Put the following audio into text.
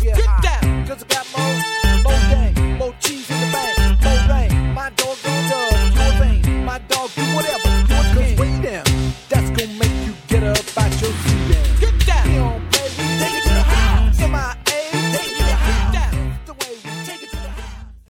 get high. Cause I got more game, more cheese